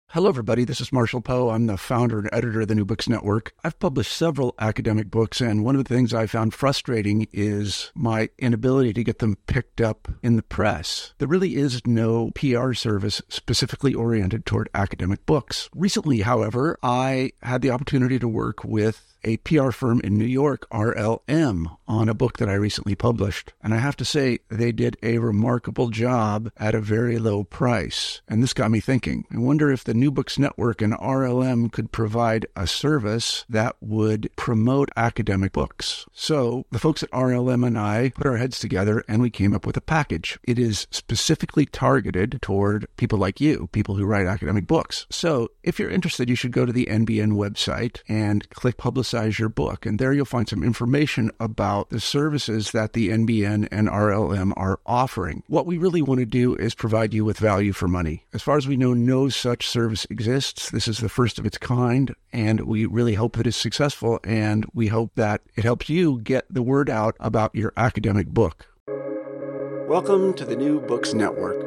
Hello, everybody. This is Marshall Poe. I'm the founder and editor of the New Books Network. I've published several academic books, and one of the things I found frustrating is my inability to get them picked up in the press. There really is no PR service specifically oriented toward academic books. Recently, however, I had the opportunity to work with a PR firm in New York, RLM, on a book that I recently published. And I have to say, they did a remarkable job at a very low price. And this got me thinking. I wonder if the New Books Network and RLM could provide a service that would promote academic books. So the folks at RLM and I put our heads together and we came up with a package. It is specifically targeted toward people like you, people who write academic books. So if you're interested, you should go to the NBN website and click Publicize Your Book. And there you'll find some information about the services that the NBN and RLM are offering. What we really want to do is provide you with value for money. As far as we know, no such service exists. This is the first of its kind, and we really hope that it's successful, and we hope that it helps you get the word out about your academic book. Welcome to the New Books Network.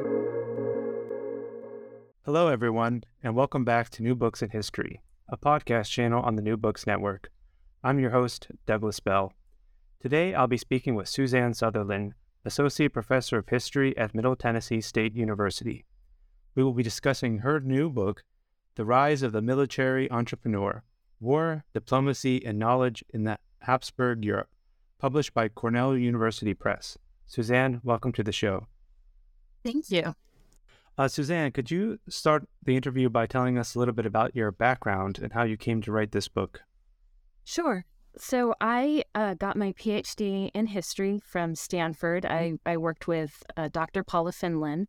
Hello, everyone, and welcome back to New Books in History, a podcast channel on the New Books Network. I'm your host, Douglas Bell. Today, I'll be speaking with Suzanne Sutherland, Associate Professor of History at Middle Tennessee State University. We will be discussing her new book, The Rise of the Military Entrepreneur, War, Diplomacy, and Knowledge in the Habsburg Europe, published by Cornell University Press. Suzanne, welcome to the show. Thank you. Suzanne, could you start the interview by telling us a little bit about your background and how you came to write this book? Sure. So I got my PhD in history from Stanford. I worked with Dr. Paula Finlan.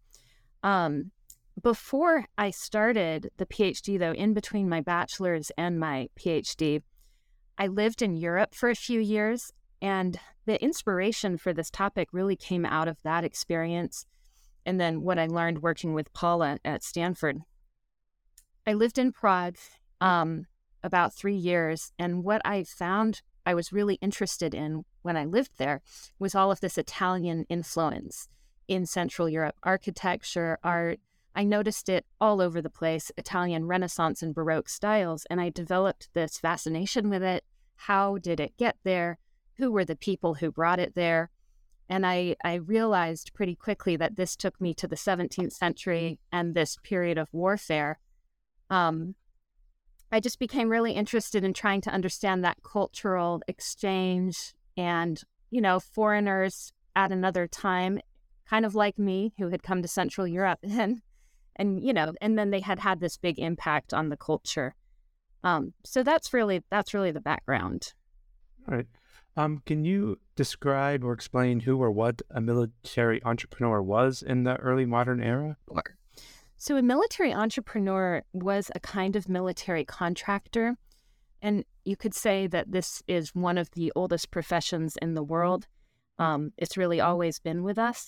Before I started the PhD, though, in between my bachelor's and my PhD, I lived in Europe for a few years, and the inspiration for this topic really came out of that experience and then what I learned working with Paula at Stanford. I lived in Prague about 3 years, and what I found I was really interested in when I lived there was all of this Italian influence in Central Europe, architecture, art. I noticed it all over the place, Italian Renaissance and Baroque styles, and I developed this fascination with it. How did it get there? Who were the people who brought it there? And I realized pretty quickly that this took me to the 17th century and this period of warfare. I just became really interested in trying to understand that cultural exchange and, foreigners at another time, kind of like me, who had come to Central Europe and then they had this big impact on the culture. So that's really the background. All right. Can you describe or explain who or what a military entrepreneur was in the early modern era? Sure. So a military entrepreneur was a kind of military contractor, and you could say that this is one of the oldest professions in the world. It's really always been with us.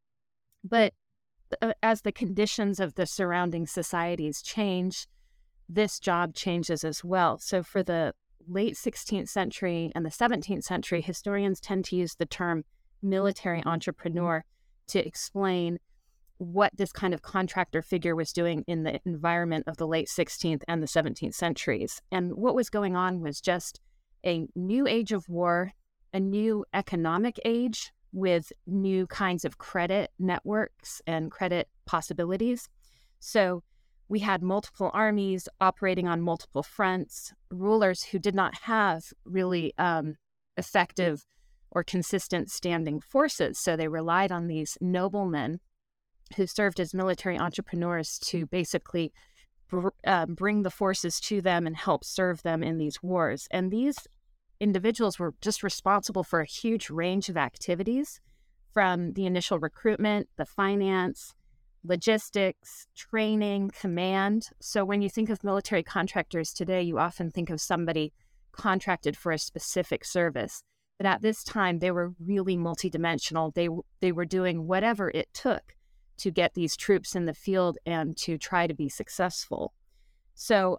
But as the conditions of the surrounding societies change, this job changes as well. So for the late 16th century and the 17th century, historians tend to use the term military entrepreneur to explain what this kind of contractor figure was doing in the environment of the late 16th and the 17th centuries. And what was going on was just a new age of war, a new economic age with new kinds of credit networks and credit possibilities. So we had multiple armies operating on multiple fronts, rulers who did not have really effective or consistent standing forces. So they relied on these noblemen who served as military entrepreneurs to basically bring the forces to them and help serve them in these wars. And these individuals were just responsible for a huge range of activities, from the initial recruitment, the finance, logistics, training, command. So when you think of military contractors today, you often think of somebody contracted for a specific service. But at this time, they were really multidimensional. They were doing whatever it took to get these troops in the field and to try to be successful. So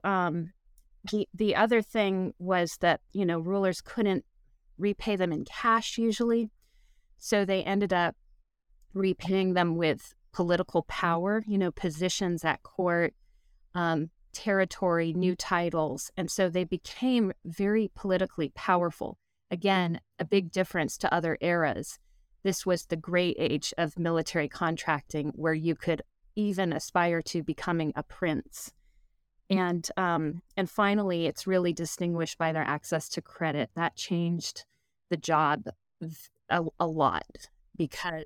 the other thing was that, rulers couldn't repay them in cash usually. So they ended up repaying them with political power, positions at court, territory, new titles. And so they became very politically powerful. Again, a big difference to other eras. This was the great age of military contracting where you could even aspire to becoming a prince. And finally, it's really distinguished by their access to credit. That changed the job a lot because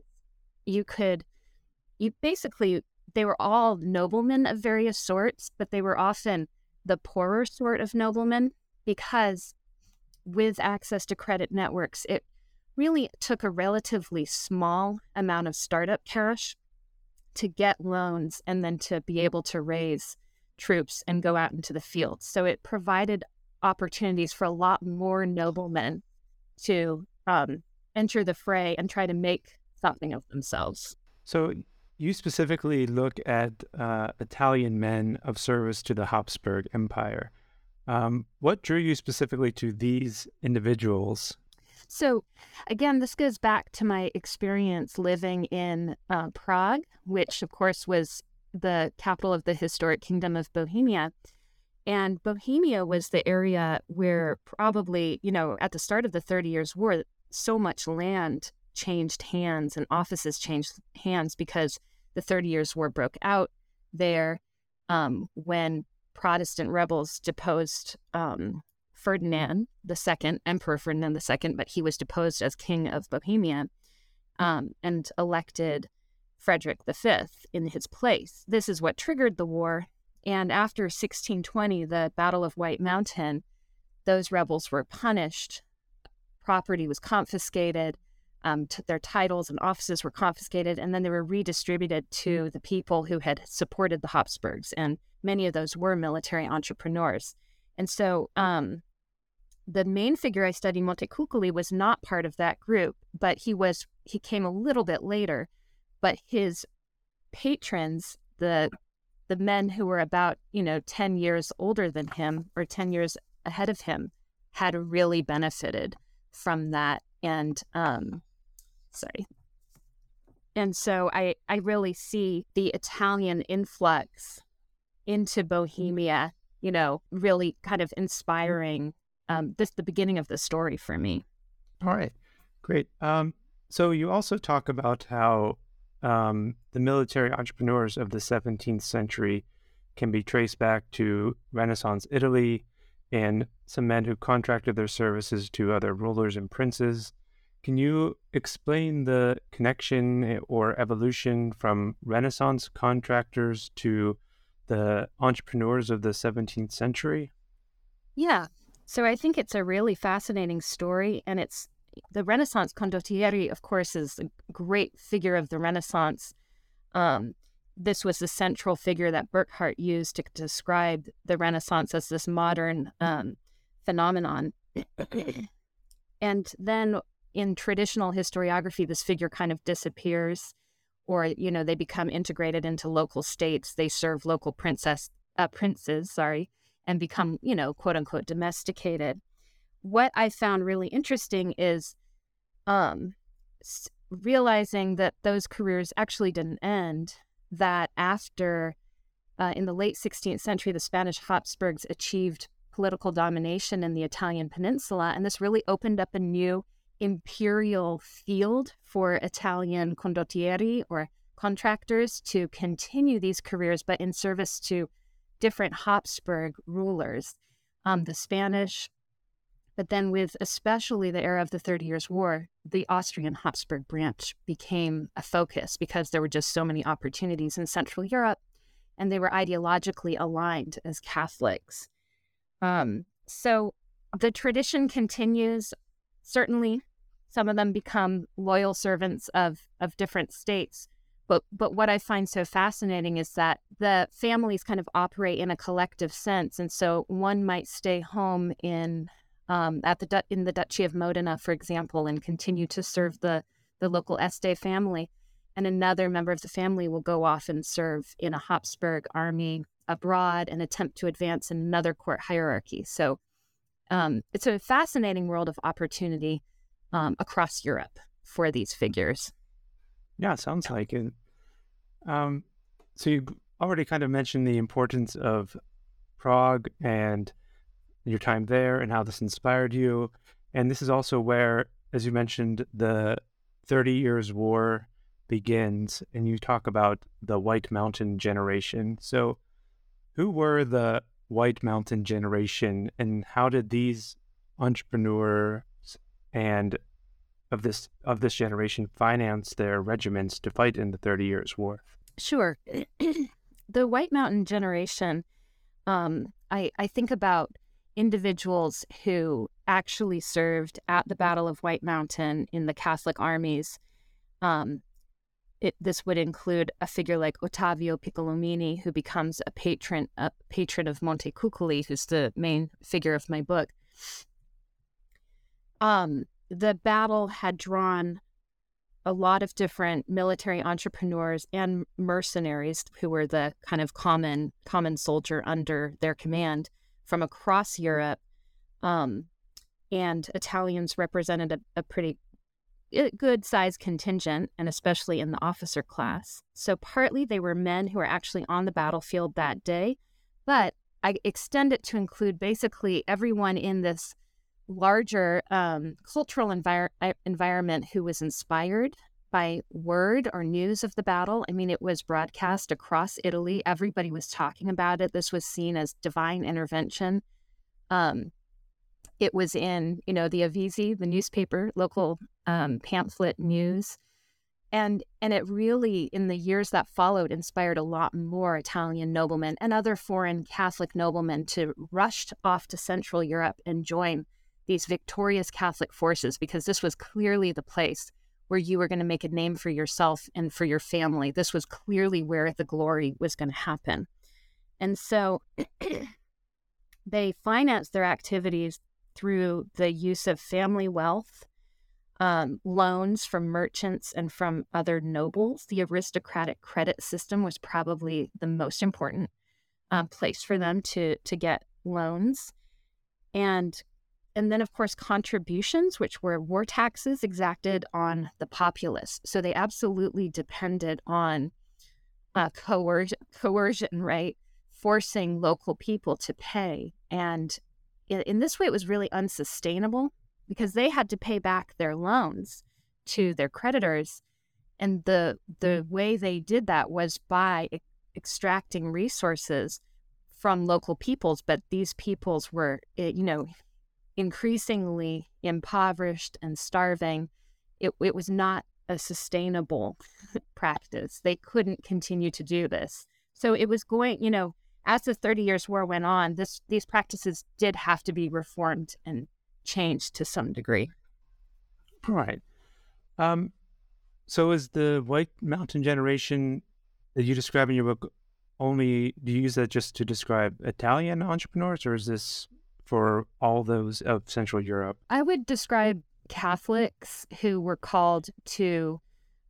they were all noblemen of various sorts, but they were often the poorer sort of noblemen because with access to credit networks, it really took a relatively small amount of startup cash to get loans and then to be able to raise troops and go out into the field. So it provided opportunities for a lot more noblemen to enter the fray and try to make something of themselves. So you specifically look at Italian men of service to the Habsburg Empire. What drew you specifically to these individuals? So again, this goes back to my experience living in Prague, which of course was the capital of the historic Kingdom of Bohemia. And Bohemia was the area where probably, at the start of the 30 Years' War, so much land changed hands and offices changed hands because the 30 Years' War broke out there when Protestant rebels deposed Ferdinand II, Emperor Ferdinand II, but he was deposed as King of Bohemia and elected Frederick V in his place. This is what triggered the war. And after 1620, the Battle of White Mountain, those rebels were punished. Property was confiscated. Their titles and offices were confiscated, and then they were redistributed to the people who had supported the Habsburgs. And many of those were military entrepreneurs. And so the main figure I studied, Montecuccoli, was not part of that group, but he came a little bit later. But his patrons, the men who were about 10 years older than him or 10 years ahead of him, had really benefited from that. And so I really see the Italian influx into Bohemia, really kind of inspiring the beginning of the story for me. All right, great. So you also talk about how the military entrepreneurs of the 17th century can be traced back to Renaissance Italy and some men who contracted their services to other rulers and princes. Can you explain the connection or evolution from Renaissance contractors to the entrepreneurs of the 17th century? Yeah. So I think it's a really fascinating story, and the Renaissance condottieri, of course, is a great figure of the Renaissance. This was the central figure that Burckhardt used to describe the Renaissance as this modern phenomenon. And then in traditional historiography, this figure kind of disappears, or, they become integrated into local states. They serve local princes, and become, quote unquote, domesticated. What I found really interesting is realizing that those careers actually didn't end, that after, in the late 16th century, the Spanish Habsburgs achieved political domination in the Italian peninsula, and this really opened up a new imperial field for Italian condottieri, or contractors, to continue these careers, but in service to different Habsburg rulers, the Spanish. But then with especially the era of the 30 Years' War, the Austrian Habsburg branch became a focus because there were just so many opportunities in Central Europe, and they were ideologically aligned as Catholics. So the tradition continues. Certainly, some of them become loyal servants of different states. But what I find so fascinating is that the families kind of operate in a collective sense. And so one might stay home in the Duchy of Modena, for example, and continue to serve the local Este family. And another member of the family will go off and serve in a Habsburg army abroad and attempt to advance in another court hierarchy. So it's a fascinating world of opportunity across Europe for these figures. Yeah, it sounds like it. So you already kind of mentioned the importance of Prague and your time there and how this inspired you. And this is also where, as you mentioned, the 30 Years' War begins, and you talk about the White Mountain generation. So who were the White Mountain generation, and how did these entrepreneurs and of this generation finance their regiments to fight in the 30 Years' War? Sure. The White Mountain generation, I think about individuals who actually served at the Battle of White Mountain in the Catholic armies. This would include a figure like Ottavio Piccolomini, who becomes a patron of Montecuccoli, who's the main figure of my book. The battle had drawn a lot of different military entrepreneurs and mercenaries who were the kind of common soldier under their command from across Europe, and Italians represented a pretty good-sized contingent, and especially in the officer class. So partly they were men who were actually on the battlefield that day, but I extend it to include basically everyone in this larger cultural environment who was inspired by word or news of the battle. I mean, it was broadcast across Italy. Everybody was talking about it. This was seen as divine intervention. It was in, the Avisi, the newspaper, local pamphlet news. And it really, in the years that followed, inspired a lot more Italian noblemen and other foreign Catholic noblemen to rush off to Central Europe and join these victorious Catholic forces, because this was clearly the place where you were going to make a name for yourself and for your family. This was clearly where the glory was going to happen. And so they financed their activities through the use of family wealth, loans from merchants and from other nobles. The aristocratic credit system was probably the most important place for them to get loans. And then, of course, contributions, which were war taxes exacted on the populace. So they absolutely depended on coercion, right? Forcing local people to pay. And in this way, it was really unsustainable because they had to pay back their loans to their creditors. And the way they did that was by extracting resources from local peoples. But these peoples were, increasingly impoverished and starving. It was not a sustainable practice. They couldn't continue to do this. So it was going, as the 30 Years' War went on, these practices did have to be reformed and changed to some degree. Right. So is the White Mountain generation that you describe in your book do you use that just to describe Italian entrepreneurs, or is this for all those of Central Europe? I would describe Catholics who were called to,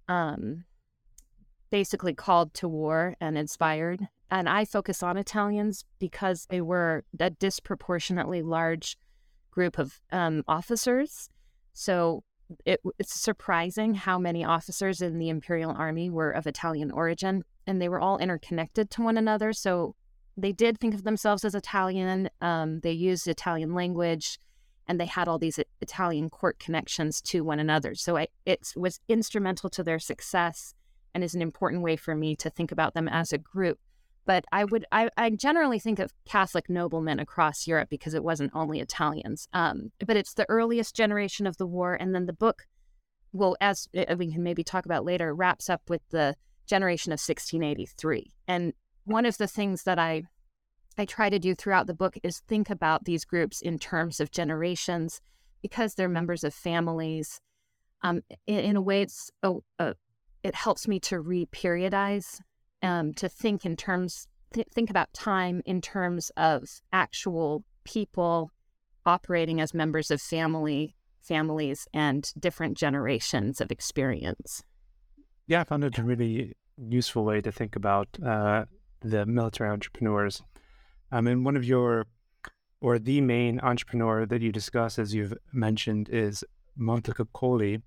basically called to war and inspired. And I focus on Italians because they were a disproportionately large group of officers. So it's surprising how many officers in the Imperial Army were of Italian origin, and they were all interconnected to one another. So they did think of themselves as Italian. They used Italian language, and they had all these Italian court connections to one another. So it was instrumental to their success and is an important way for me to think about them as a group. But I generally think of Catholic noblemen across Europe because it wasn't only Italians. But it's the earliest generation of the war. And then the book will, as we can maybe talk about later, wraps up with the generation of 1683. And one of the things that I try to do throughout the book is think about these groups in terms of generations, because they're members of families. In a way, it helps me to reperiodize, to think in terms, think about time in terms of actual people operating as members of families and different generations of experience. Yeah, I found it a really useful way to think about the military entrepreneurs. And one of the main entrepreneur that you discuss, as you've mentioned, is Montecuccoli.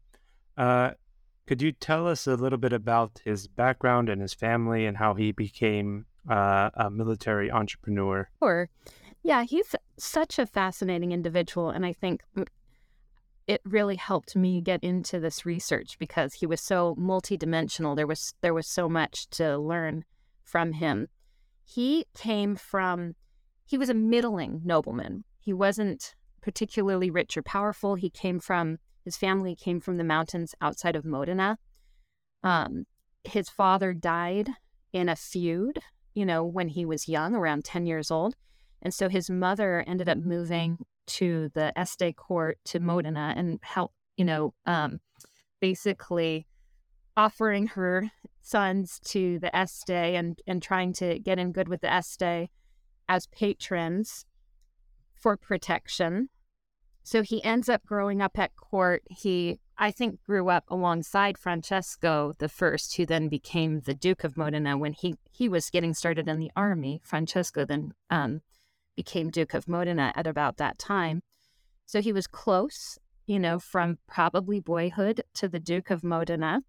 Could you tell us a little bit about his background and his family and how he became a military entrepreneur? Or, yeah, he's such a fascinating individual, and I think it really helped me get into this research because he was so multidimensional. There was so much to learn from him. He was a middling nobleman. He wasn't particularly rich or powerful. His family came from the mountains outside of Modena. His father died in a feud, when he was young, around 10 years old. And so his mother ended up moving to the Este court to Modena and help, basically offering her sons to the Este and trying to get in good with the Este as patrons for protection. So he ends up growing up at court. He, I think, grew up alongside Francesco I, who then became the Duke of Modena when he was getting started in the army. Francesco then became Duke of Modena at about that time. So he was close, from probably boyhood to the Duke of Modena.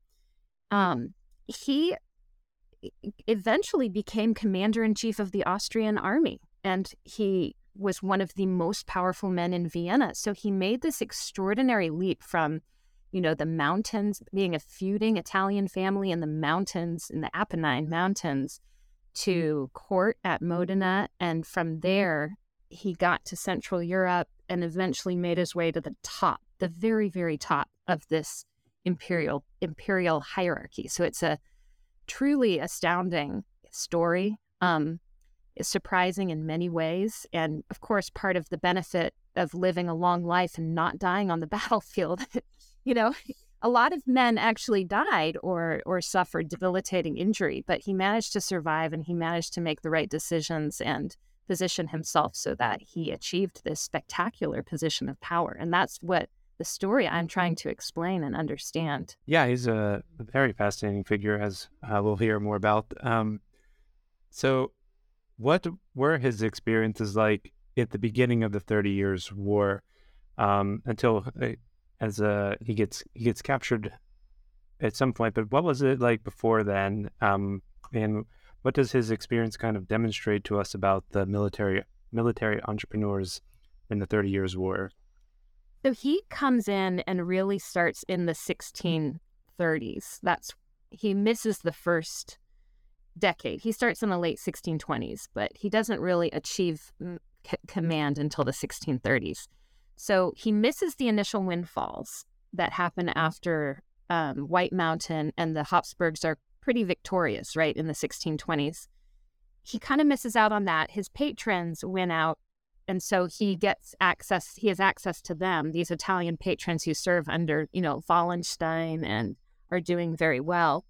He eventually became commander-in-chief of the Austrian army, and he was one of the most powerful men in Vienna. So he made this extraordinary leap from, the mountains, being a feuding Italian family in the mountains, in the Apennine Mountains, to court at Modena. And from there, he got to Central Europe and eventually made his way to the top, the very, very top of this imperial hierarchy. So it's a truly astounding story. It's surprising in many ways. And of course, part of the benefit of living a long life and not dying on the battlefield, a lot of men actually died or suffered debilitating injury, but he managed to survive and he managed to make the right decisions and position himself so that he achieved this spectacular position of power. And that's what the story I'm trying to explain and understand. Yeah, he's a very fascinating figure, as we'll hear more about. So what were his experiences like at the beginning of the 30 Years' War until he gets captured at some point? But what was it like before then? And what does his experience kind of demonstrate to us about the military entrepreneurs in the 30 Years' War? So he comes in and really starts in the 1630s. He misses the first decade. He starts in the late 1620s, but he doesn't really achieve command until the 1630s. So he misses the initial windfalls that happen after White Mountain, and the Habsburgs are pretty victorious, right, in the 1620s. He kind of misses out on that. His patrons win out, and so he has access to them, these Italian patrons who serve under, Wallenstein and are doing very well.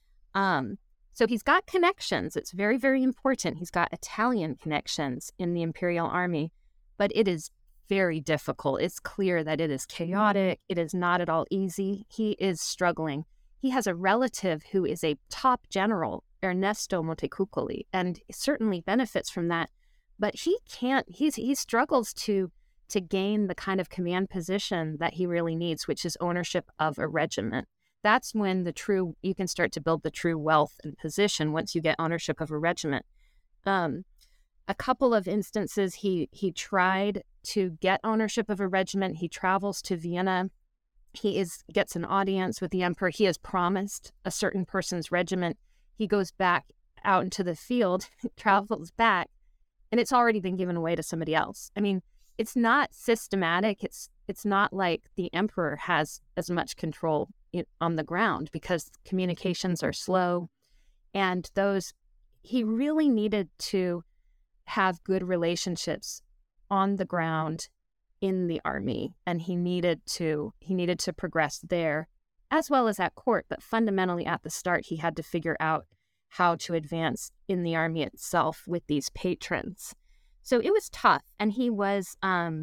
So he's got connections. It's very, very important. He's got Italian connections in the Imperial Army, but it is very difficult. It's clear that it is chaotic. It is not at all easy. He is struggling. He has a relative who is a top general, Ernesto Montecuccoli, and certainly benefits from that. But he struggles to gain the kind of command position that he really needs, which is ownership of a regiment. That's when you can start to build the true wealth and position once you get ownership of a regiment. A couple of instances, he tried to get ownership of a regiment. He travels to Vienna. He gets an audience with the emperor. He has promised a certain person's regiment. He goes back out into the field, travels back, and it's already been given away to somebody else. I mean, it's not systematic. It's not like the emperor has as much control on the ground because communications are slow, and he really needed to have good relationships on the ground in the army, and he needed to progress there as well as at court. But fundamentally at the start, he had to figure out how to advance in the army itself with these patrons. So it was tough, and he was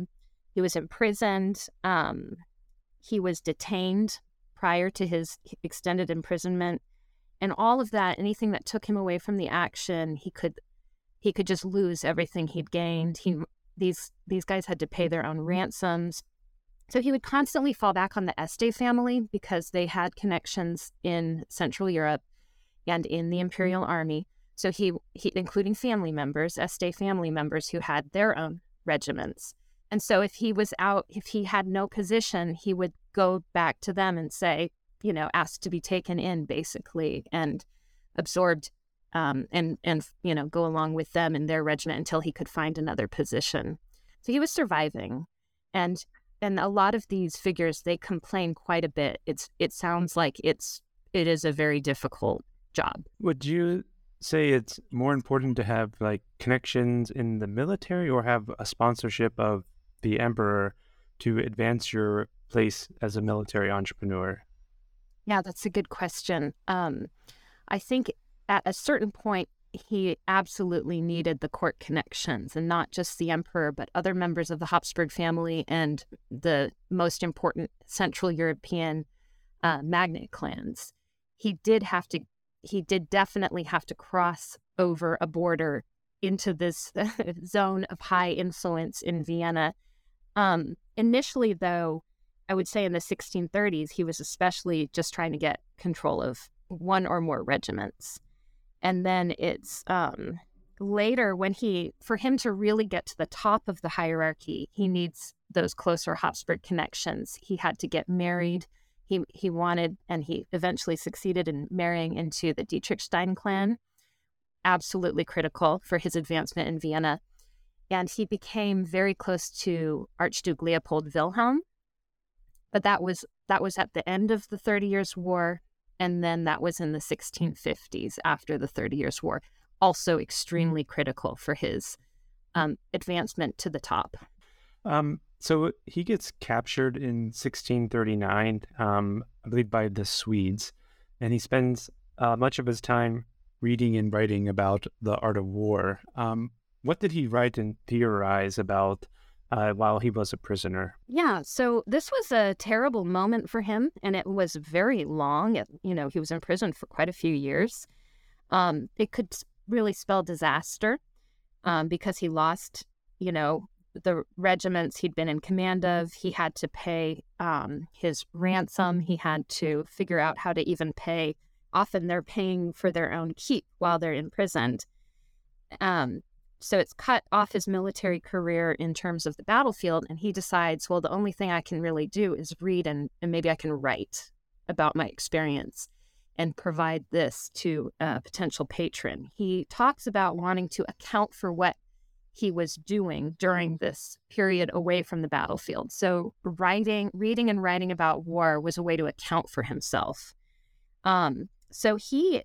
imprisoned. He was detained prior to his extended imprisonment, and all of that, anything that took him away from the action, he could just lose everything he'd gained. These guys had to pay their own ransoms. So he would constantly fall back on the Este family because they had connections in Central Europe and in the Imperial Army. So he including family members, Este family members who had their own regiments. And so if he had no position, he would go back to them and say, asked to be taken in basically and absorbed and go along with them in their regiment until he could find another position. So he was surviving. And a lot of these figures, they complain quite a bit. It sounds like it is a very difficult job. Would you say it's more important to have connections in the military or have a sponsorship of the emperor to advance your place as a military entrepreneur? Yeah, that's a good question. I think at a certain point, he absolutely needed the court connections, and not just the emperor, but other members of the Habsburg family and the most important Central European magnate clans. He did definitely have to cross over a border into this zone of high influence in Vienna. Initially, though, I would say in the 1630s, he was especially just trying to get control of one or more regiments. And then it's later for him to really get to the top of the hierarchy, he needs those closer Habsburg connections. He had to get married. He wanted, and he eventually succeeded in marrying into the Dietrichstein clan, absolutely critical for his advancement in Vienna. And he became very close to Archduke Leopold Wilhelm. But that was at the end of the 30 Years' War, and then that was in the 1650s after the 30 Years' War, also extremely critical for his advancement to the top. So he gets captured in 1639, I believe, by the Swedes, and he spends much of his time reading and writing about the art of war. What did he write and theorize about while he was a prisoner? Yeah, so this was a terrible moment for him, and it was very long. He was in prison for quite a few years. It could really spell disaster because he lost, the regiments he'd been in command of. He had to pay his ransom. He had to figure out how to even pay. Often they're paying for their own keep while they're imprisoned. So it's cut off his military career in terms of the battlefield, and he decides, well, the only thing I can really do is read and maybe I can write about my experience and provide this to a potential patron. He talks about wanting to account for what he was doing during this period away from the battlefield. So reading and writing about war was a way to account for himself. So he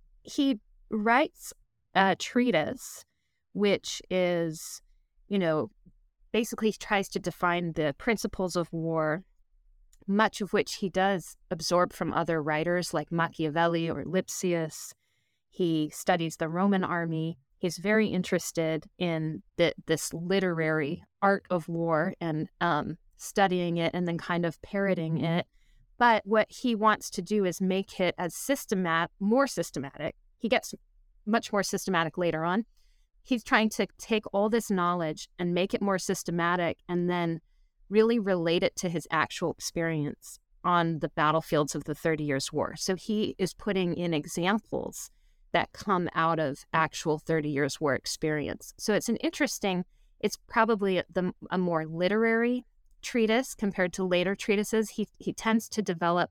writes a treatise, which is, basically tries to define the principles of war, much of which he does absorb from other writers like Machiavelli or Lipsius. He studies the Roman army. He's very interested in this literary art of war and studying it and then kind of parroting it. But what he wants to do is make it as more systematic. He gets much more systematic later on. He's trying to take all this knowledge and make it more systematic and then really relate it to his actual experience on the battlefields of the 30 Years' War. So he is putting in examples that come out of actual 30 Years' War experience. So it's it's probably a more literary treatise compared to later treatises. He tends to develop,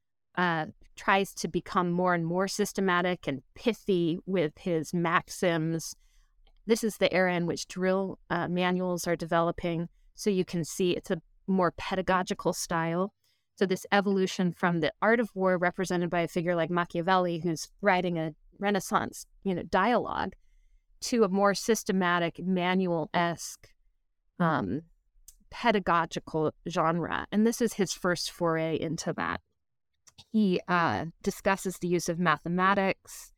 tries to become more and more systematic and pithy with his maxims. This is the era in which drill manuals are developing. So you can see it's a more pedagogical style. So this evolution from the art of war represented by a figure like Machiavelli, who's writing a Renaissance, dialogue, to a more systematic, manual-esque, pedagogical genre. And this is his first foray into that. He discusses the use of mathematics.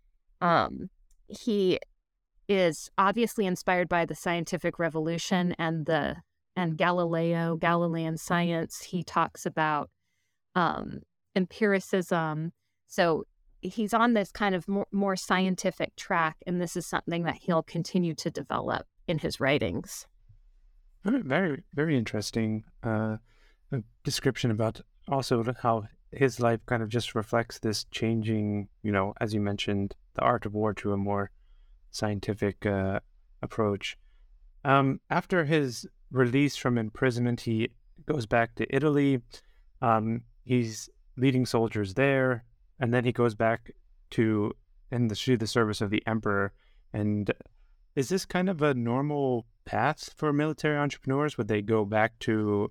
He is obviously inspired by the scientific revolution and Galilean science. He talks about empiricism. So he's on this kind of more scientific track, and this is something that he'll continue to develop in his writings. Very, very interesting description about also how his life kind of just reflects this changing, as you mentioned, the art of war to a more scientific approach. After his release from imprisonment, he goes back to Italy. He's leading soldiers there, and then he goes back to the service of the emperor. And is this kind of a normal path for military entrepreneurs? Would they go back to,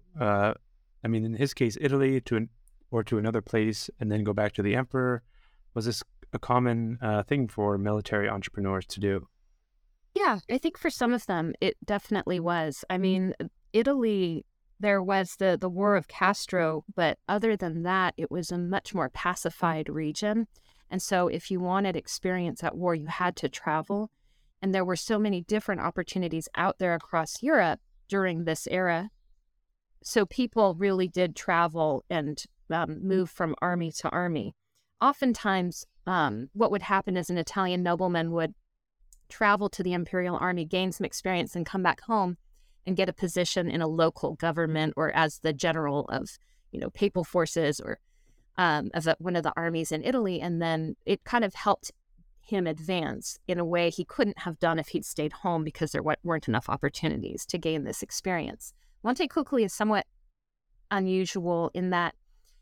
in his case, Italy or to another place, and then go back to the emperor? Was this a common thing for military entrepreneurs to do? Yeah, I think for some of them, it definitely was. I mean, Italy, there was the War of Castro, but other than that, it was a much more pacified region. And so if you wanted experience at war, you had to travel. And there were so many different opportunities out there across Europe during this era. So people really did travel and move from army to army. Oftentimes, what would happen is an Italian nobleman would travel to the imperial army, gain some experience, and come back home and get a position in a local government or as the general of, papal forces or of one of the armies in Italy. And then it kind of helped him advance in a way he couldn't have done if he'd stayed home because there weren't enough opportunities to gain this experience. Montecuccoli is somewhat unusual in that,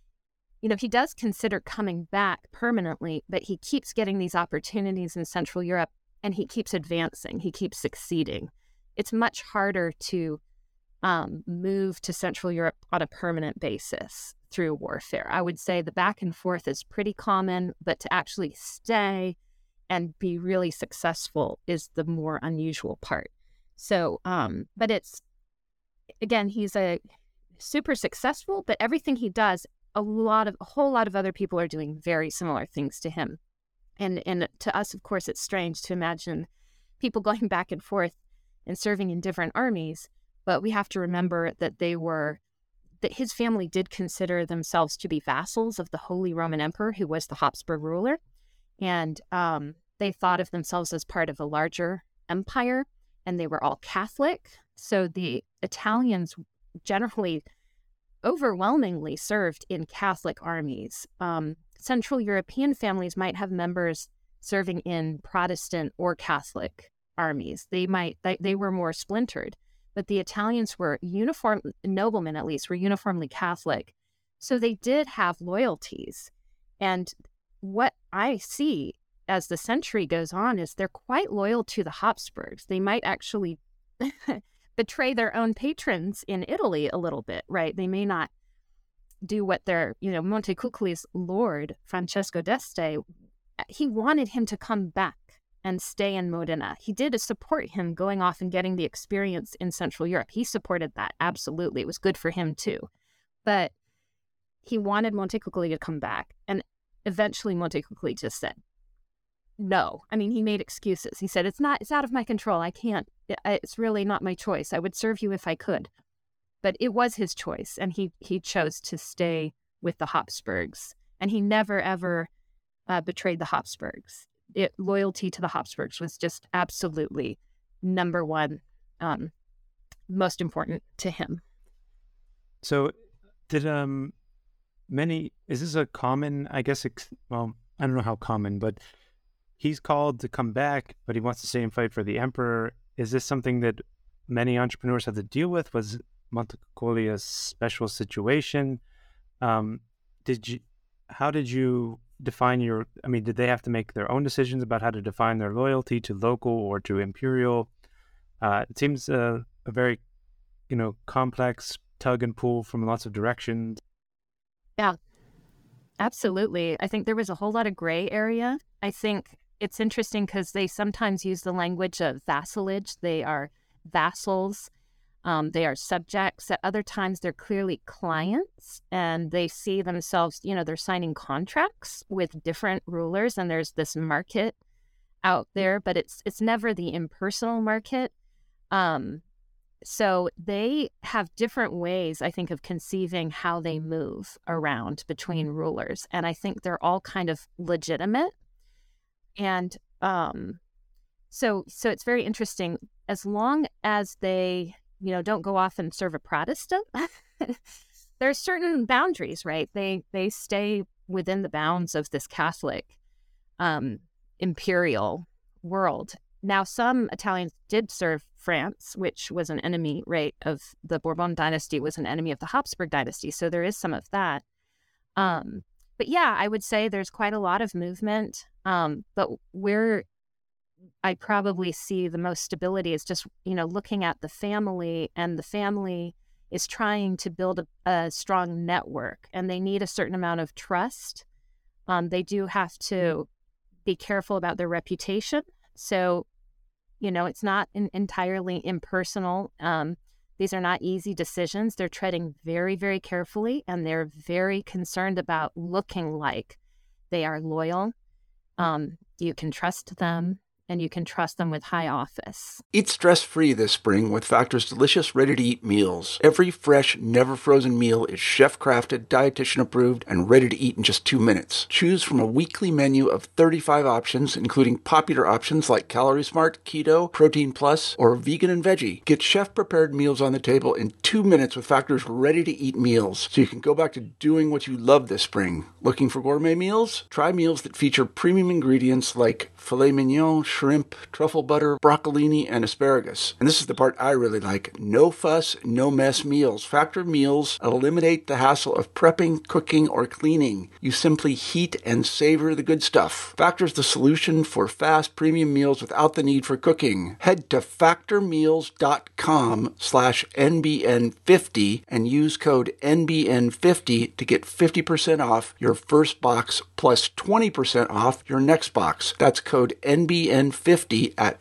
he does consider coming back permanently, but he keeps getting these opportunities in Central Europe and he keeps advancing. He keeps succeeding. It's much harder to move to Central Europe on a permanent basis through warfare. I would say the back and forth is pretty common, but to actually stay and be really successful is the more unusual part. So, but it's, again, he's a super successful, but everything he does, a whole lot of other people are doing very similar things to him. And to us, of course, it's strange to imagine people going back and forth and serving in different armies, but we have to remember that that his family did consider themselves to be vassals of the Holy Roman Emperor, who was the Habsburg ruler. And they thought of themselves as part of a larger empire, and they were all Catholic. So the Italians generally overwhelmingly served in Catholic armies. Central European families might have members serving in Protestant or Catholic armies. They were more splintered, but the Italians were noblemen at least, were uniformly Catholic. So they did have loyalties. And what I see as the century goes on is they're quite loyal to the Habsburgs. They might actually betray their own patrons in Italy a little bit, right? They may not do what their, Montecuccoli's lord, Francesco d'Este, he wanted him to come back and stay in Modena. He did support him going off and getting the experience in Central Europe. He supported that, absolutely. It was good for him too. But he wanted Montecuccoli to come back. And eventually Montecuccoli just said, no. I mean, he made excuses. He said, it's out of my control. I can't, it's really not my choice. I would serve you if I could. But it was his choice, and he chose to stay with the Habsburgs. And he never, ever betrayed the Habsburgs. Loyalty to the Habsburgs was just absolutely number one, most important to him. So did is this a common, I guess, I don't know how common, but he's called to come back, but he wants to stay and fight for the emperor. Is this something that many entrepreneurs have to deal with? Was Montecuccoli a special situation? How did you define did they have to make their own decisions about how to define their loyalty to local or to imperial? It seems a very, complex tug and pull from lots of directions. Yeah, absolutely. I think there was a whole lot of gray area. I think it's interesting because they sometimes use the language of vassalage. They are vassals. They are subjects. At other times, they're clearly clients, and they see themselves, they're signing contracts with different rulers, and there's this market out there, but it's never the impersonal market. So they have different ways, I think, of conceiving how they move around between rulers, and I think they're all kind of legitimate. And so it's very interesting. As long as they don't go off and serve a Protestant, there's certain boundaries, right? They stay within the bounds of this Catholic imperial world. Now, some Italians did serve France, which was an enemy, right, of the Bourbon dynasty, was an enemy of the Habsburg dynasty. So there is some of that. But yeah, I would say there's quite a lot of movement. But where I probably see the most stability is just, looking at the family, and the family is trying to build a strong network, and they need a certain amount of trust. They do have to be careful about their reputation. So, it's not entirely impersonal. These are not easy decisions. They're treading very, very carefully, and they're very concerned about looking like they are loyal. You can trust them, and you can trust them with high office. Eat stress-free this spring with Factor's delicious, ready-to-eat meals. Every fresh, never-frozen meal is chef-crafted, dietitian-approved, and ready to eat in just 2 minutes. Choose from a weekly menu of 35 options, including popular options like Calorie Smart, Keto, Protein Plus, or Vegan and Veggie. Get chef-prepared meals on the table in 2 minutes with Factor's ready-to-eat meals, so you can go back to doing what you love this spring. Looking for gourmet meals? Try meals that feature premium ingredients like filet mignon, shrimp, truffle butter, broccolini, and asparagus. And this is the part I really like. No fuss, no mess meals. Factor meals eliminate the hassle of prepping, cooking, or cleaning. You simply heat and savor the good stuff. Factor's the solution for fast premium meals without the need for cooking. Head to factormeals.com/NBN50 and use code NBN50 to get 50% off your first box plus 20% off your next box. That's code NBN50 at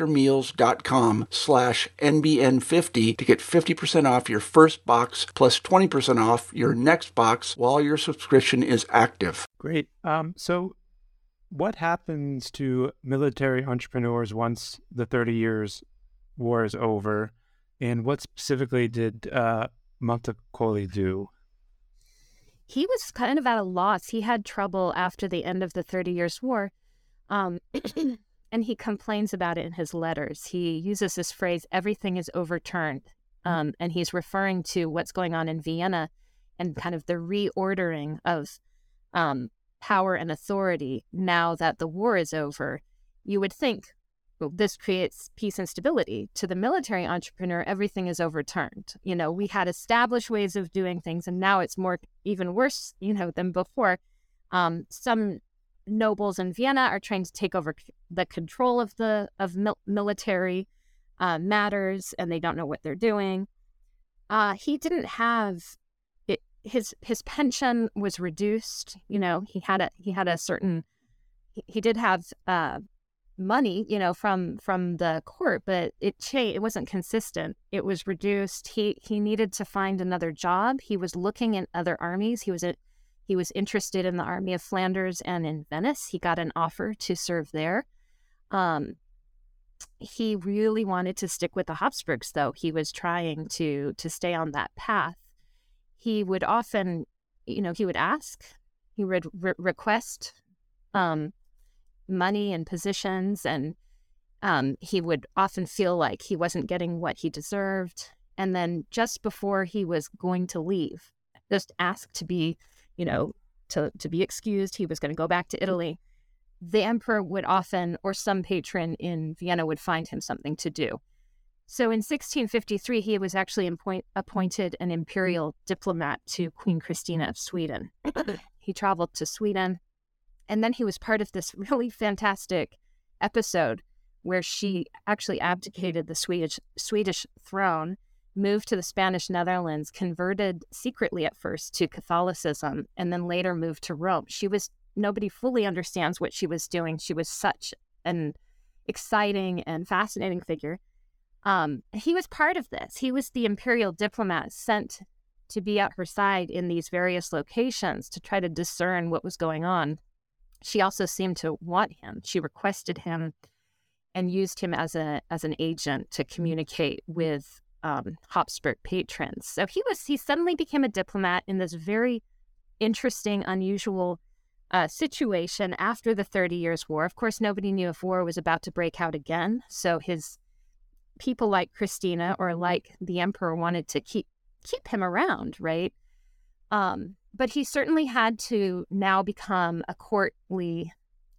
factormeals.com/NBN50 to get 50% off your first box plus 20% off your next box while your subscription is active. Great. So what happens to military entrepreneurs once the 30 Years' War is over? And what specifically did Montecuccoli do? He was kind of at a loss. He had trouble after the end of the 30 Years' War. And he complains about it in his letters. He uses this phrase, everything is overturned. And he's referring to what's going on in Vienna and kind of the reordering of power and authority now that the war is over. You would think, well, this creates peace and stability. To the military entrepreneur, everything is overturned. We had established ways of doing things, and now it's even worse, than before. Some nobles in Vienna are trying to take over the control of military matters, and they don't know what they're doing. He didn't have it. His pension was reduced. He did have money, from the court, but it wasn't consistent. It was reduced. He needed to find another job. He was looking in other armies. He was interested in the Army of Flanders and in Venice. He got an offer to serve there. He really wanted to stick with the Habsburgs, though. He was trying to stay on that path. He would often, he would ask, he would request money and positions, and he would often feel like he wasn't getting what he deserved. And then just before he was going to leave, just asked to be to be excused. He was going to go back to Italy. The emperor would often, or some patron in Vienna, would find him something to do. So in 1653, he was actually appointed an imperial diplomat to Queen Christina of Sweden. He traveled to Sweden, and then he was part of this really fantastic episode where she actually abdicated the Swedish throne, moved to the Spanish Netherlands, converted secretly at first to Catholicism, and then later moved to Rome. Nobody fully understands what she was doing. She was such an exciting and fascinating figure. He was part of this. He was the imperial diplomat sent to be at her side in these various locations to try to discern what was going on. She also seemed to want him. She requested him and used him as an agent to communicate with Habsburg patrons. So he suddenly became a diplomat in this very interesting, unusual situation after the 30 Years' War. Of course, nobody knew if war was about to break out again. So his people like Christina or like the emperor wanted to keep him around, right? But he certainly had to now become a courtly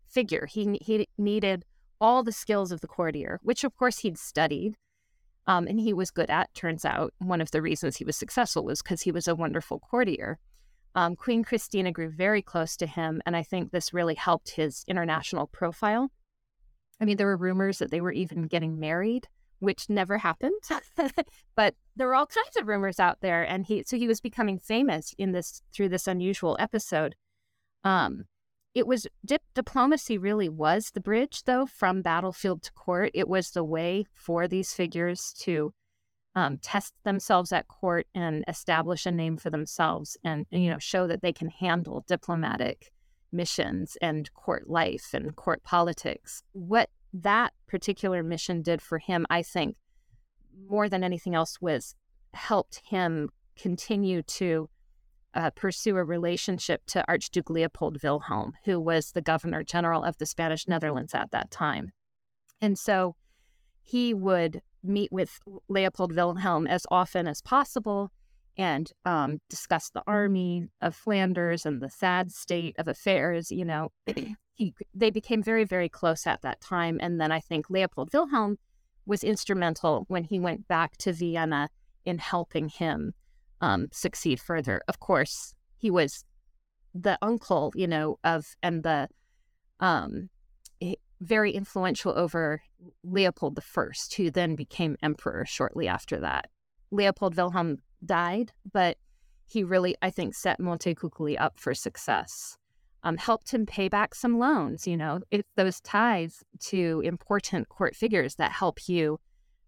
figure. He needed all the skills of the courtier, which of course he'd studied, and he was good at. Turns out one of the reasons he was successful was because he was a wonderful courtier. Queen Christina grew very close to him, and I think this really helped his international profile. I mean, there were rumors that they were even getting married, which never happened, but there were all kinds of rumors out there, and he was becoming famous through this unusual episode. It was diplomacy really was the bridge, though, from battlefield to court. It was the way for these figures to test themselves at court and establish a name for themselves, and show that they can handle diplomatic missions and court life and court politics. What that particular mission did for him, I think, more than anything else, was helped him continue to pursue a relationship to Archduke Leopold Wilhelm, who was the Governor General of the Spanish Netherlands at that time. And so he would meet with Leopold Wilhelm as often as possible and discuss the army of Flanders and the sad state of affairs. They became very, very close at that time. And then I think Leopold Wilhelm was instrumental when he went back to Vienna in helping him succeed further. Of course, he was the uncle, very influential over Leopold I, who then became emperor shortly after that. Leopold Wilhelm died, but he really, I think, set Montecuccoli up for success. Helped him pay back some loans. It's those ties to important court figures that help you,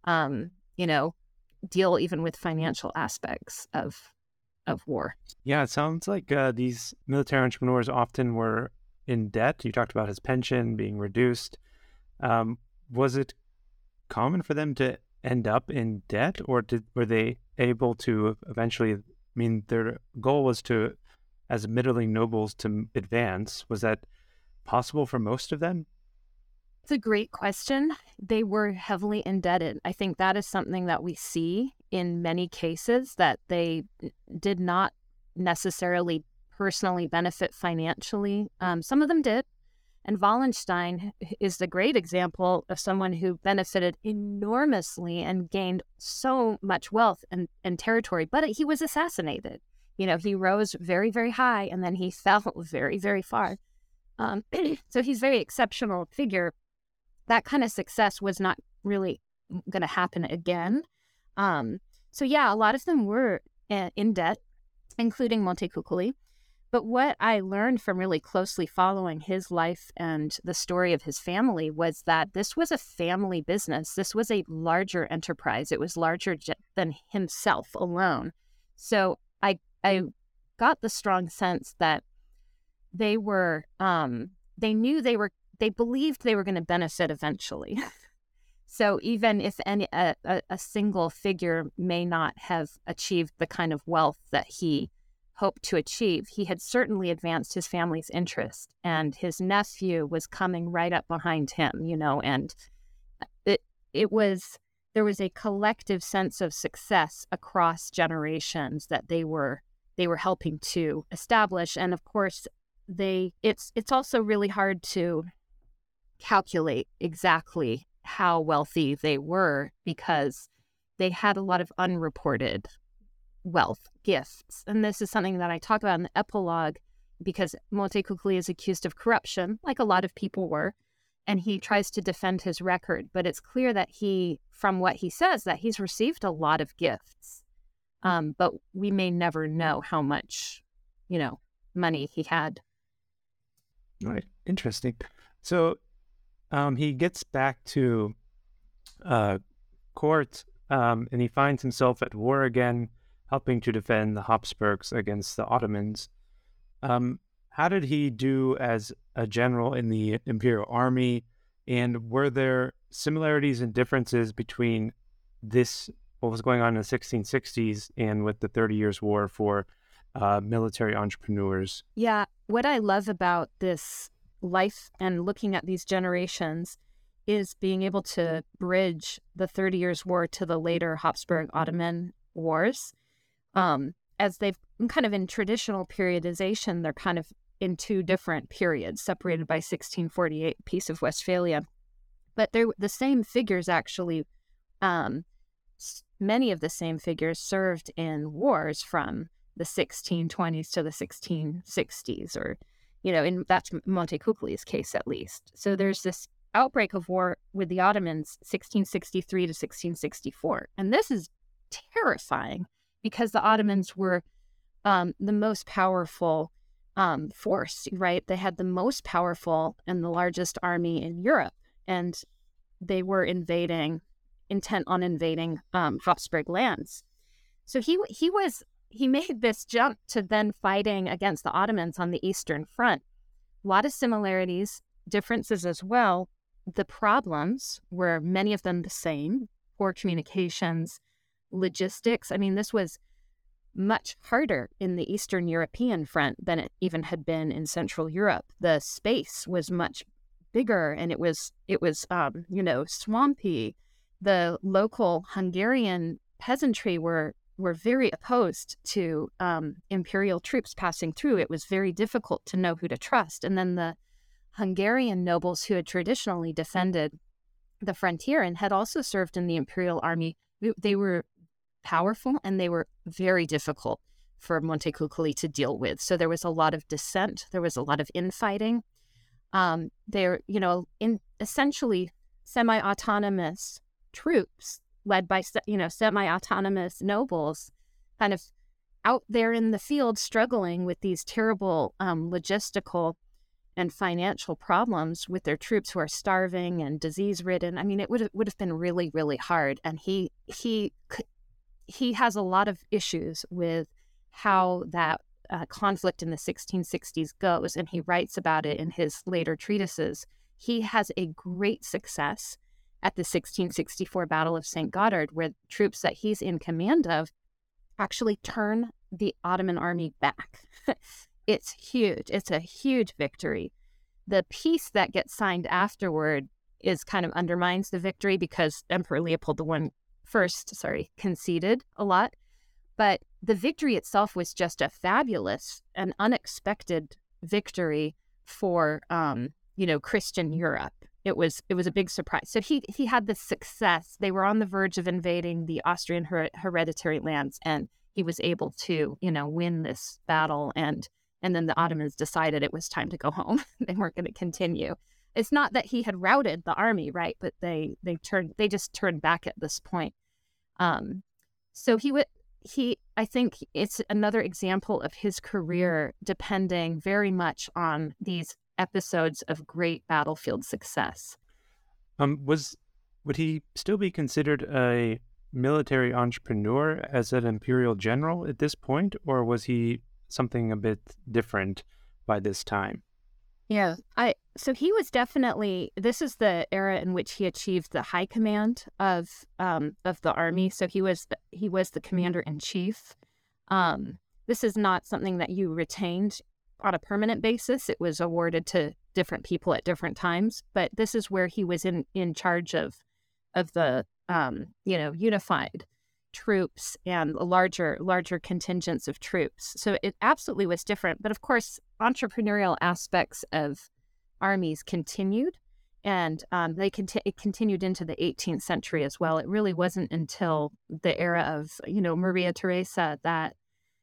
deal even with financial aspects of war. Yeah, it sounds like these military entrepreneurs often were in debt. You talked about his pension being reduced. Was it common for them to end up in debt, or were they able to eventually? I mean, their goal was to, as middling nobles, to advance. Was that possible for most of them? It's a great question. They were heavily indebted. I think that is something that we see in many cases, that they did not necessarily personally benefit financially. Some of them did. And Wallenstein is the great example of someone who benefited enormously and gained so much wealth and territory, but he was assassinated. He rose very, very high, and then he fell very, very far. So he's a very exceptional figure. That kind of success was not really going to happen again. So yeah, a lot of them were in debt, including Montecuccoli. But what I learned from really closely following his life and the story of his family was that this was a family business. This was a larger enterprise. It was larger than himself alone. So I got the strong sense that they believed they were going to benefit eventually. So even if a single figure may not have achieved the kind of wealth that he hoped to achieve, he had certainly advanced his family's interest, and his nephew was coming right up behind him, and there was a collective sense of success across generations that they were helping to establish. And of course, it's also really hard to calculate exactly how wealthy they were, because they had a lot of unreported wealth, gifts. And this is something that I talk about in the epilogue, because Montecuccoli is accused of corruption, like a lot of people were, and he tries to defend his record. But it's clear that from what he says, that he's received a lot of gifts. But we may never know how much, money he had. Right. Interesting. So he gets back to court, and he finds himself at war again, helping to defend the Habsburgs against the Ottomans. How did he do as a general in the Imperial Army? And were there similarities and differences between what was going on in the 1660s and with the 30 Years' War for military entrepreneurs? Yeah, what I love about this life and looking at these generations is being able to bridge the 30 Years' War to the later Habsburg-Ottoman wars. As they've kind of in traditional periodization, they're kind of in two different periods, separated by 1648, Peace of Westphalia. But the same figures actually, many of the same figures served in wars from the 1620s to the 1660s, or, that's Montecuccoli's case at least. So there's this outbreak of war with the Ottomans, 1663 to 1664. And this is terrifying because the Ottomans were the most powerful force, right? They had the most powerful and the largest army in Europe, and they were intent on invading Habsburg lands. So he made this jump to then fighting against the Ottomans on the Eastern Front. A lot of similarities, differences as well. The problems were many of them the same: poor communications, logistics. I mean, this was much harder in the Eastern European front than it even had been in Central Europe. The space was much bigger, and it was swampy. The local Hungarian peasantry were very opposed to imperial troops passing through. It was very difficult to know who to trust. And then the Hungarian nobles who had traditionally defended the frontier and had also served in the imperial army, they were powerful, and they were very difficult for Montecuccoli to deal with. So there was a lot of dissent. There was a lot of infighting. They're, in essentially semi-autonomous troops led by, semi-autonomous nobles kind of out there in the field struggling with these terrible logistical and financial problems with their troops who are starving and disease-ridden. I mean, it would have been really, really hard. And he has a lot of issues with how that conflict in the 1660s goes, and he writes about it in his later treatises. He has a great success at the 1664 Battle of St. Gothard, where troops that he's in command of actually turn the Ottoman army back. It's huge. It's a huge victory. The peace that gets signed afterward kind of undermines the victory because Emperor Leopold I conceded a lot. But the victory itself was just a fabulous and unexpected victory for, Christian Europe. It was a big surprise. So he had this success. They were on the verge of invading the Austrian hereditary lands, and he was able to, win this battle. And then the Ottomans decided it was time to go home. They weren't going to continue. It's not that he had routed the army, right? But they just turned back at this point. So I think it's another example of his career depending very much on these episodes of great battlefield success. Would he still be considered a military entrepreneur as an imperial general at this point, or was he something a bit different by this time? Yeah, so he was definitely, this is the era in which he achieved the high command of the army. So he was the commander in chief. This is not something that you retained on a permanent basis. It was awarded to different people at different times, but this is where he was in charge of the unified troops and larger contingents of troops. So it absolutely was different. But of course, entrepreneurial aspects of armies continued, and it continued into the 18th century as well. It really wasn't until the era of Maria Theresa that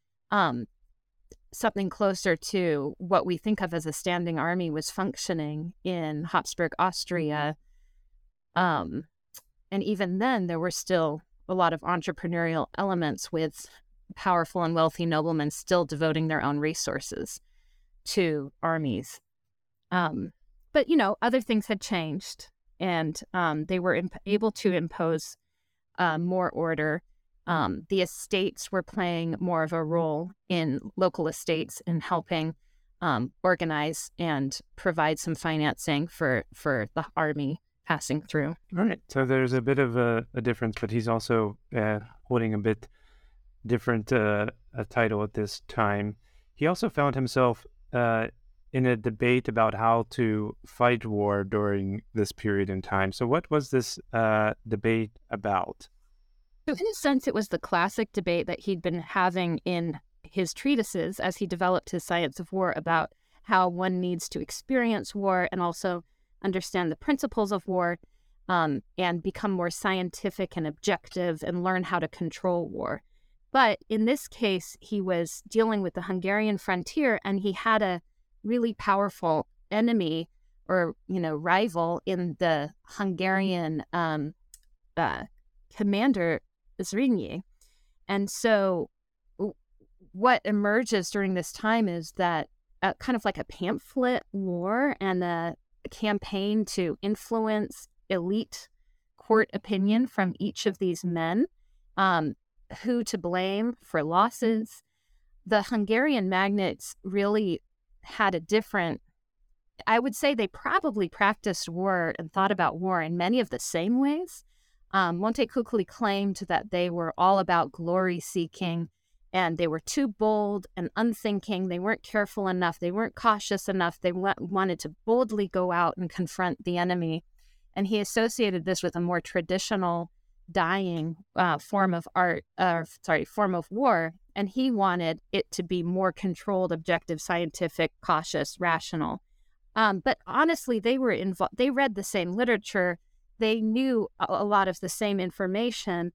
something closer to what we think of as a standing army was functioning in Habsburg Austria. And even then, there were still a lot of entrepreneurial elements with powerful and wealthy noblemen still devoting their own resources to armies. But, other things had changed, and they were able to impose more order. The estates were playing more of a role in local estates in helping organize and provide some financing for the army passing through. All right. So there's a bit of a difference, but he's also holding a bit different a title at this time. He also found himself in a debate about how to fight war during this period in time. So what was this debate about? So in a sense, it was the classic debate that he'd been having in his treatises as he developed his science of war about how one needs to experience war and also understand the principles of war, and become more scientific and objective and learn how to control war. But in this case, he was dealing with the Hungarian frontier, and he had a really powerful enemy or, rival in the Hungarian commander Zrínyi. And so what emerges during this time is that kind of like a pamphlet war and a campaign to influence elite court opinion from each of these men, who to blame for losses. The Hungarian magnates really had a different, I would say they probably practiced war and thought about war in many of the same ways. Montecuccoli claimed that they were all about glory seeking, and they were too bold and unthinking. They weren't careful enough. They weren't cautious enough. They wanted to boldly go out and confront the enemy. And he associated this with a more traditional dying form of war. And he wanted it to be more controlled, objective, scientific, cautious, rational. But honestly, they were involved. They read the same literature. They knew a lot of the same information.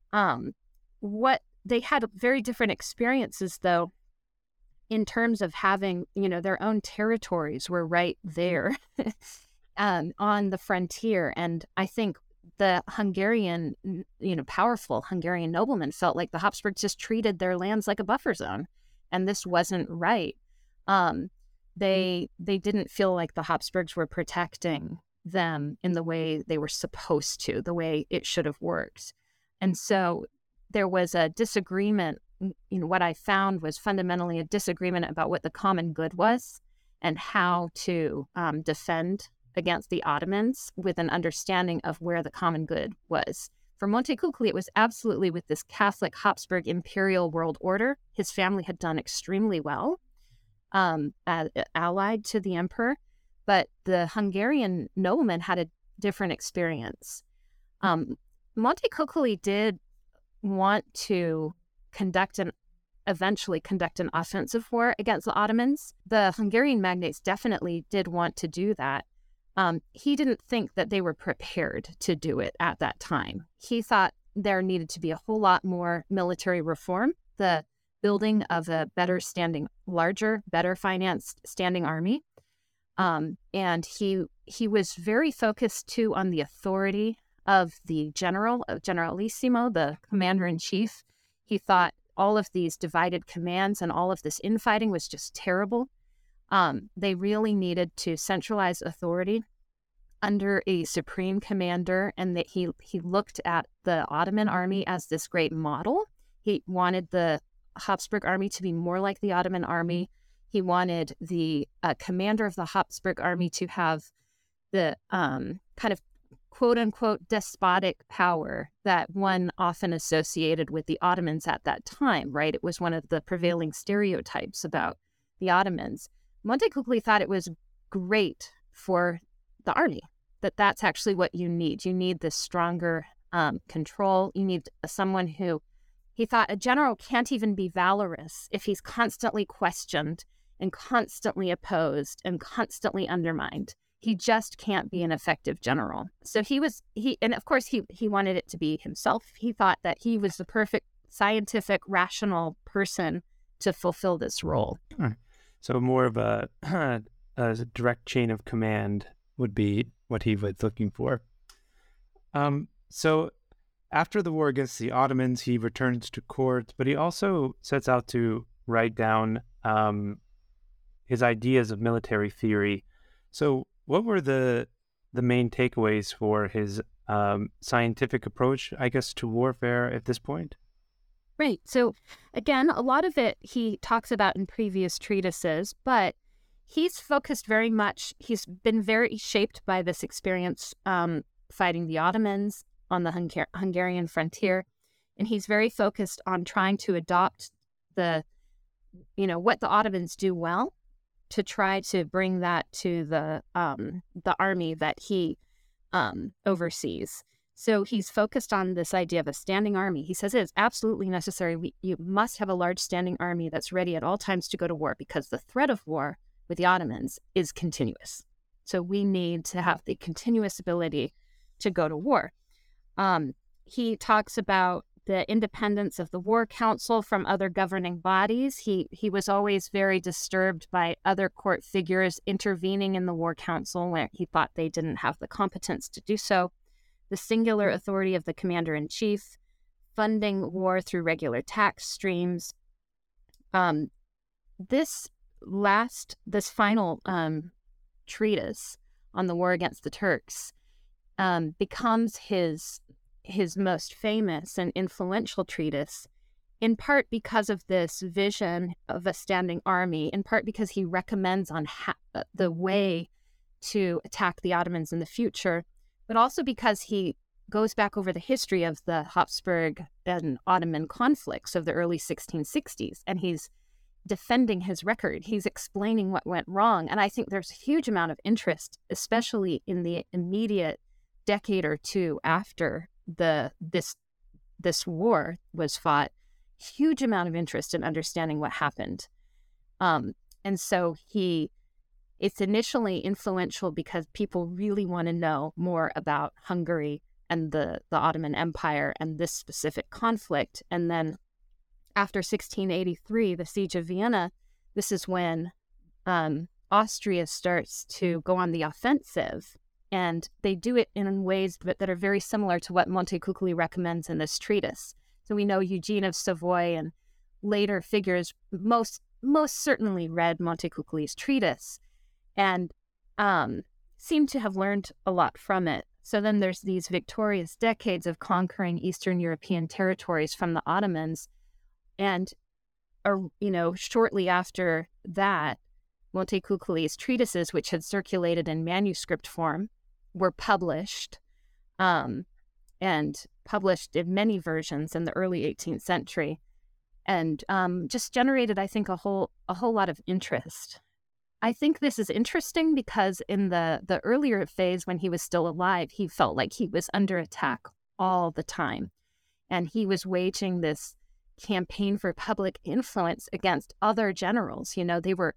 They had very different experiences, though, in terms of having, their own territories were right there on the frontier. And I think the Hungarian, powerful Hungarian noblemen felt like the Habsburgs just treated their lands like a buffer zone, and this wasn't right. They didn't feel like the Habsburgs were protecting them in the way they were supposed to, the way it should have worked. And so there was a disagreement. What I found was fundamentally a disagreement about what the common good was and how to defend against the Ottomans with an understanding of where the common good was. For Montecuccoli, it was absolutely with this Catholic Habsburg imperial world order. His family had done extremely well, allied to the emperor, but the Hungarian nobleman had a different experience. Montecuccoli did want to eventually conduct an offensive war against the Ottomans. The Hungarian magnates definitely did want to do that. He didn't think that they were prepared to do it at that time. He thought there needed to be a whole lot more military reform, the building of a larger, better financed standing army. And he was very focused too on the authority of the generalissimo, the commander-in-chief. He thought all of these divided commands and all of this infighting was just terrible. They really needed to centralize authority under a supreme commander, and that he looked at the Ottoman army as this great model. He wanted the Habsburg army to be more like the Ottoman army. He wanted the commander of the Habsburg army to have the kind of quote-unquote despotic power that one often associated with the Ottomans at that time, right? It was one of the prevailing stereotypes about the Ottomans. Montecuccoli thought it was great for the army, that's actually what you need. You need this stronger control. You need someone who, he thought, a general can't even be valorous if he's constantly questioned and constantly opposed and constantly undermined. He just can't be an effective general. So and of course he wanted it to be himself. He thought that he was the perfect scientific, rational person to fulfill this role. All right. So more of a direct chain of command would be what he was looking for. So after the war against the Ottomans, he returns to court, but he also sets out to write down his ideas of military theory. So what were the main takeaways for his scientific approach, I guess, to warfare at this point? Right. So again, a lot of it he talks about in previous treatises, but he's focused very much, he's been very shaped by this experience fighting the Ottomans on the Hungarian frontier. And he's very focused on trying to adopt what the Ottomans do well, to try to bring that to the army that he oversees. So he's focused on this idea of a standing army. He says it is absolutely necessary. You must have a large standing army that's ready at all times to go to war, because the threat of war with the Ottomans is continuous. So we need to have the continuous ability to go to war. He talks about the independence of the War Council from other governing bodies. He was always very disturbed by other court figures intervening in the War Council when he thought they didn't have the competence to do so. The singular authority of the commander-in-chief, funding war through regular tax streams. This final treatise on the war against the Turks becomes his most famous and influential treatise, in part because of this vision of a standing army, in part because he recommends on the way to attack the Ottomans in the future, but also because he goes back over the history of the Habsburg and Ottoman conflicts of the early 1660s, and he's defending his record. He's explaining what went wrong, and I think there's a huge amount of interest, especially in the immediate decade or two after this war was fought, huge amount of interest in understanding what happened. And so it's initially influential because people really want to know more about Hungary and the Ottoman Empire and this specific conflict. And then after 1683, the Siege of Vienna, this is when Austria starts to go on the offensive. And they do it in ways that are very similar to what Montecuccoli recommends in this treatise. So we know Eugene of Savoy and later figures most certainly read Montecuccoli's treatise and seem to have learned a lot from it. So then there's these victorious decades of conquering Eastern European territories from the Ottomans. And, shortly after that, Montecuccoli's treatises, which had circulated in manuscript form, were published, and published in many versions in the early 18th century, and just generated, I think, a whole lot of interest. I think this is interesting because in the earlier phase, when he was still alive, he felt like he was under attack all the time, and he was waging this campaign for public influence against other generals. They were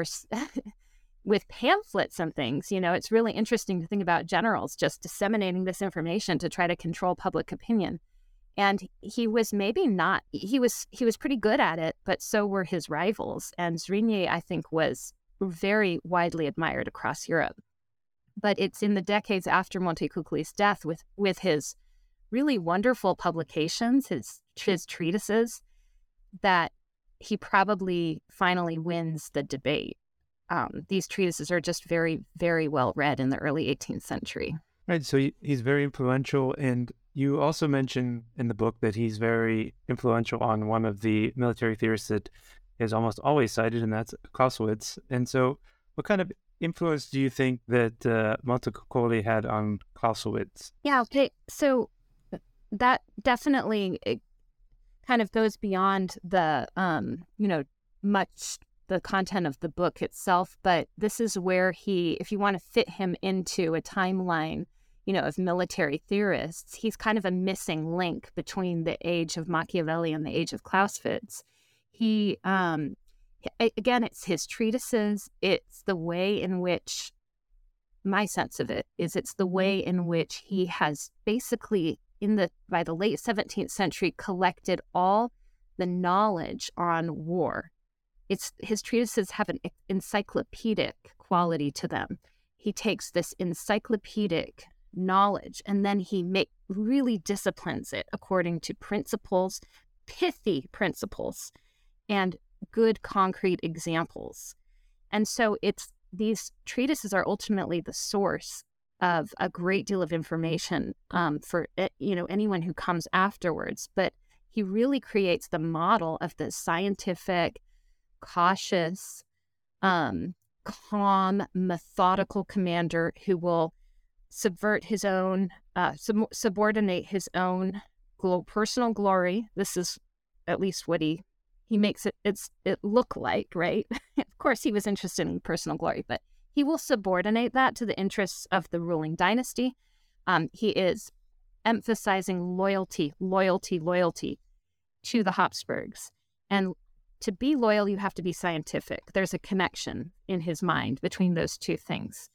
with pamphlets and things. It's really interesting to think about generals just disseminating this information to try to control public opinion. And he was he was pretty good at it, but so were his rivals. And Zrínyi, I think, was very widely admired across Europe. But it's in the decades after Montecuccoli's death with his really wonderful publications, his treatises, that he probably finally wins the debate. These treatises are just very, very well read in the early 18th century. Right. So he's very influential. And you also mention in the book that he's very influential on one of the military theorists that is almost always cited, and that's Clausewitz. And so what kind of influence do you think that Montecuccoli had on Clausewitz? Yeah, okay. So that definitely it kind of goes beyond the, much the content of the book itself, but this is where if you want to fit him into a timeline, of military theorists, he's kind of a missing link between the age of Machiavelli and the age of Clausewitz. He, again, it's his treatises, it's the way in which, my sense of it is it's the way in which he has basically, by the late 17th century, collected all the knowledge on war. His treatises have an encyclopedic quality to them. He takes this encyclopedic knowledge and then he really disciplines it according to principles, pithy principles, and good concrete examples. And so these treatises are ultimately the source of a great deal of information for anyone who comes afterwards. But he really creates the model of the scientific, cautious, calm, methodical commander who will subvert his own, subordinate his own personal glory. This is at least what he makes it look like, right? Of course, he was interested in personal glory, but he will subordinate that to the interests of the ruling dynasty. He is emphasizing loyalty to the Habsburgs. And to be loyal, you have to be scientific. There's a connection in his mind between those two things.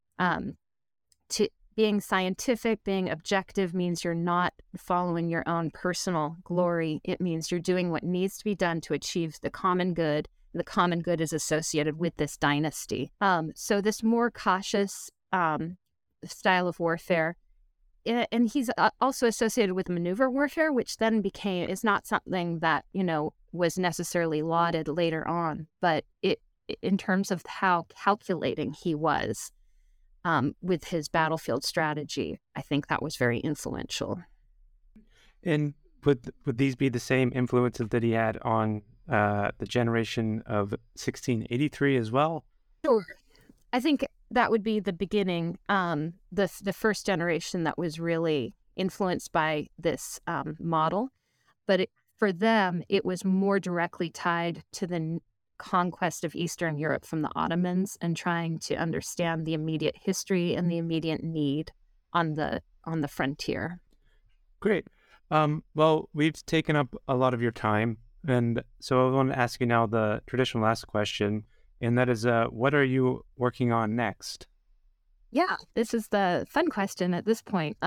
To being scientific, being objective means you're not following your own personal glory. It means you're doing what needs to be done to achieve the common good. The common good is associated with this dynasty. So this more cautious style of warfare, and he's also associated with maneuver warfare, which then is not something that, was necessarily lauded later on, but in terms of how calculating he was with his battlefield strategy, I think that was very influential. And would these be the same influences that he had on the generation of 1683 as well? Sure. I think that would be the beginning, the first generation that was really influenced by this model. But for them, it was more directly tied to the conquest of Eastern Europe from the Ottomans and trying to understand the immediate history and the immediate need on the frontier. Great. Well, we've taken up a lot of your time, and so I want to ask you now the traditional last question, and that is, what are you working on next? Yeah, this is the fun question at this point.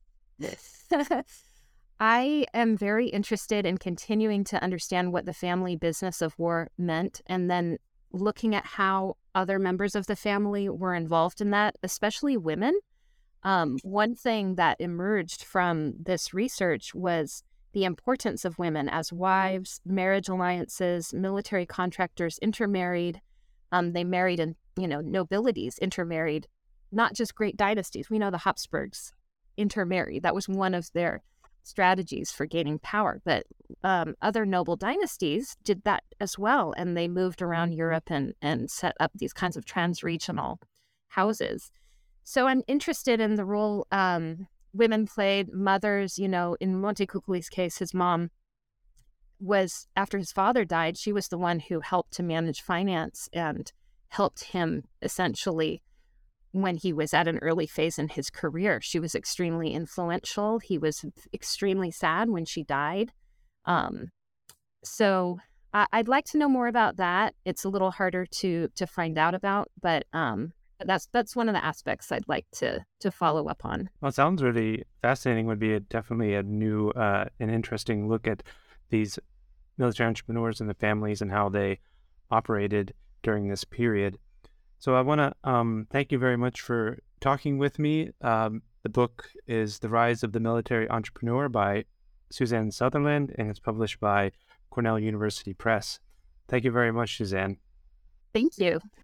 I am very interested in continuing to understand what the family business of war meant, and then looking at how other members of the family were involved in that, especially women. One thing that emerged from this research was the importance of women as wives, marriage alliances, military contractors intermarried. They married, and nobilities intermarried, not just great dynasties. We know the Habsburgs intermarried. That was one of their strategies for gaining power. But other noble dynasties did that as well, and they moved around Europe and set up these kinds of trans-regional houses. So I'm interested in the role women played, mothers. In Montecuccoli's case, his mom was, after his father died, she was the one who helped to manage finance and helped him essentially when he was at an early phase in his career. She was extremely influential. He was extremely sad when she died. So I'd like to know more about that. It's a little harder to find out about, but that's one of the aspects I'd like to follow up on. Well, it sounds really fascinating. Would be definitely a new and interesting look at these military entrepreneurs and the families and how they operated during this period. So I want to thank you very much for talking with me. The book is The Rise of the Military Entrepreneur by Suzanne Sutherland, and it's published by Cornell University Press. Thank you very much, Suzanne. Thank you.